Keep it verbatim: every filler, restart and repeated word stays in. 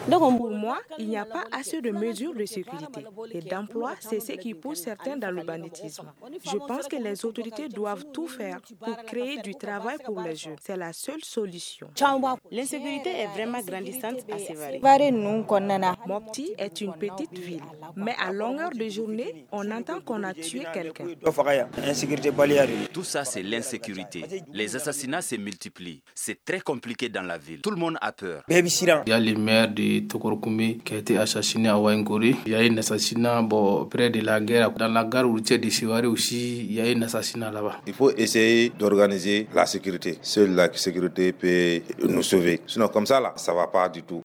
Pour moi, il n'y a pas assez de mesures de sécurité et d'emploi, c'est ce qui pousse certains dans le banditisme. Je pense que les autorités doivent tout faire pour créer du travail pour les jeunes. C'est la seule solution. L'insécurité est vraiment grandissante à Sévaré. Mopti est une petite ville, mais à longueur de journée, on entend qu'on a tué quelqu'un. Tout ça, c'est l'insécurité. Les assassinats se multiplient. C'est très compliqué dans la ville. Tout le monde a peur. Il y a le maire de Tokorkoumé qui a été assassiné à Waingori. Il y a un assassinat bon, près de la gare. Dans la gare routière de Sévaré aussi, il y a un assassinat là-bas. Il faut essayer d'organiser la sécurité. Seule la sécurité peut nous sauver. Sinon, comme ça, là, ça ne va pas du tout.